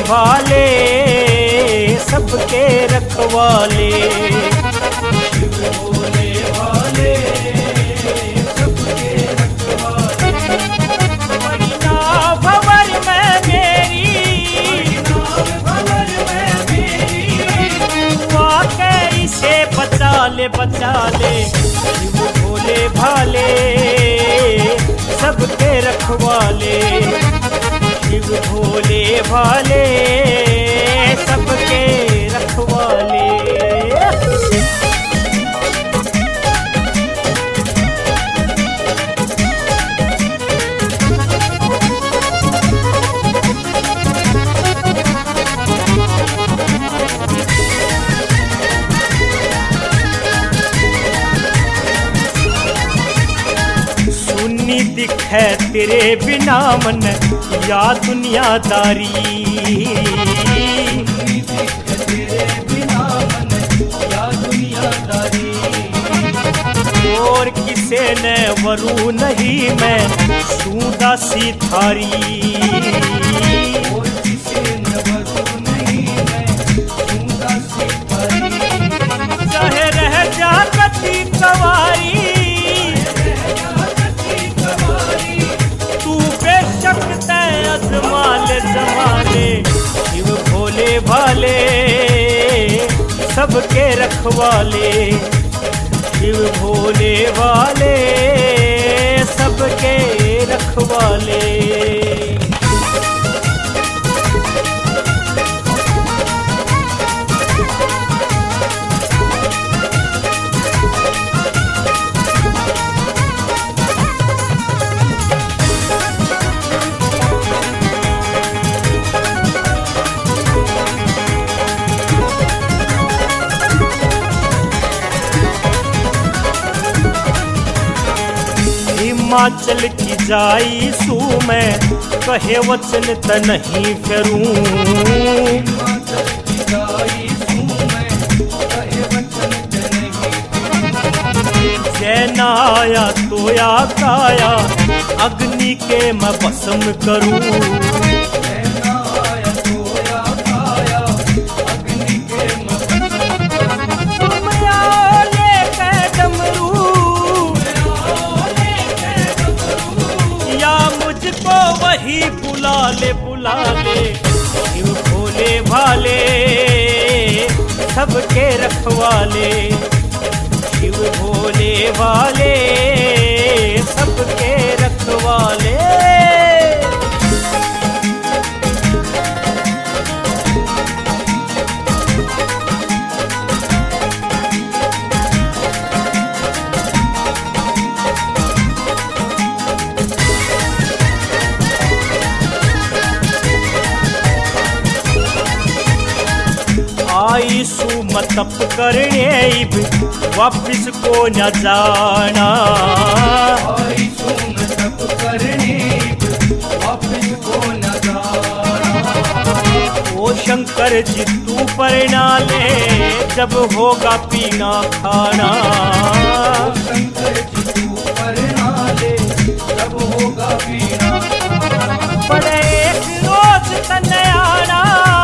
भाले सबके रखवाले। शिव भोले भाले सबके रखवाले। बड़ी नाव भंवर में मेरी, भंवर में मेरी, वाकई से बचा ले बचा ले। शिव भोले भाले सबके रखवाले। शिव भोले भाले सबके रखवाले। सुन्नी दिखे तेरे बिना मन या दुनियादारी। तेरे बिना मन या दुनियादारी। और किसे न वरू नहीं मैं सूदा सी थारी। और किसे न वरू नहीं मैं सूदा सी थारी। चाहे रह जा कती कवारी, तू बेशक तय अजमाले जमाले। शिव भोले भाले सबके रखवाले। शिव भोले भाले सबके रखवाले। हिमाचल की जाई सू मैं कहे वचन त नहीं करूं। हिमाचल की जाई सू मैं कहे वचन त नहीं। जैना आया तो या काया अग्नि के मैं भस्म करूं। जैना आया तो या काया अग्नि के मैं भस्म करूं। तुम आओ लेके डमरू, या मुझको वही बुला ले बुला ले। शिव भोले भाले सबके रखवाले। शिव भोले भाले सबके रखवाले। आई सू मतप करने इब वापिस को न जाना। आई सू मतप करने इब वापिस को न जाना। ओ शंकर जी तू परनाले जब होगा पीना खाना। ओ शंकर जी तू परनाले जब होगा पीना खाना। पर एक रोज तनयाना,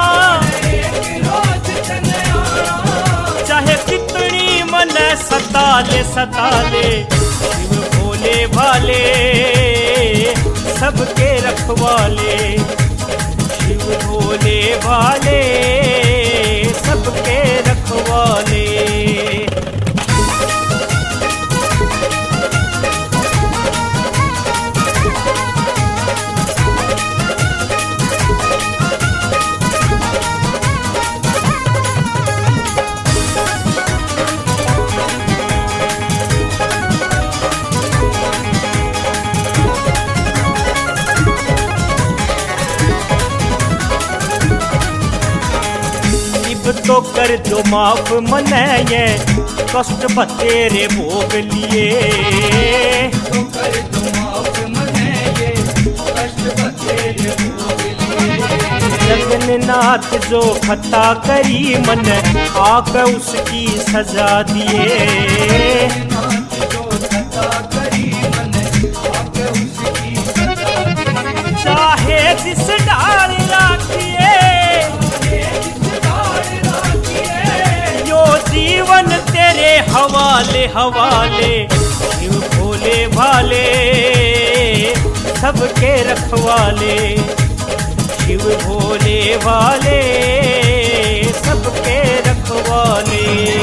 चाहे कितनी मन सताले सताले। शिव भोले भाले सबके रखवाले। शिव भोले भाले सबके रखवाले। तो कर दो माफ मनाए कष्ट बतेरे भोग लिए। तो कर दो माफ मनाए कष्ट बतेरे भोग लिए। जगन्नाथ जो खता करी मन आकर उसकी सजा दिए। जो खता करी मन आकर उसकी सजा दिए। चाहे जिस डाल राखिए हवाले हवाले शिव भोले भाले सबके रखवाले, शिव भोले वाले सबके रखवाले।